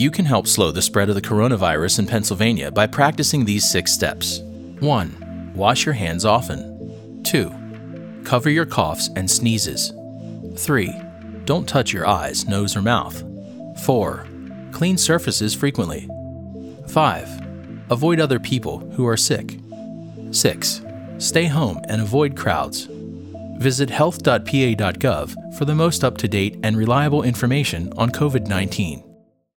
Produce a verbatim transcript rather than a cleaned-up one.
You can help slow the spread of the coronavirus in Pennsylvania by practicing these six steps. one. Wash your hands often. two. Cover your coughs and sneezes. three. Don't touch your eyes, nose, or mouth. four. Clean surfaces frequently. five. Avoid other people who are sick. six. Stay home and avoid crowds. Visit health dot p a dot gov for the most up-to-date and reliable information on COVID nineteen.